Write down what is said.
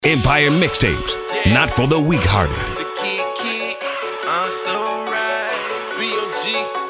Empire Mixtapes, not for the weak-hearted. The kid, I'm so right. B.O.G.